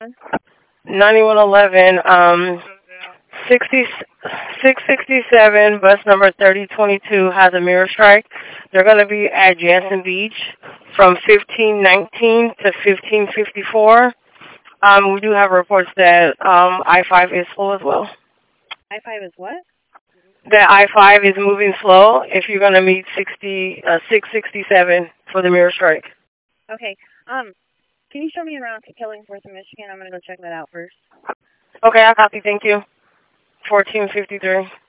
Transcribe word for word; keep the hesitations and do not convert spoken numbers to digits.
ninety-one eleven, um, sixty, six sixty-seven, bus number thirty twenty-two has a mirror strike. They're going to be at Jansen Beach from fifteen nineteen to fifteen fifty-four. Um, we do have reports that um, I five is slow as well. I five is what? That I five is moving slow if you're going to meet sixty, uh, six sixty-seven for the mirror strike. Okay. Um, can you show me around to Killingworth in Michigan? I'm going to go check that out first. Okay, I copy. Thank you. fourteen fifty-three.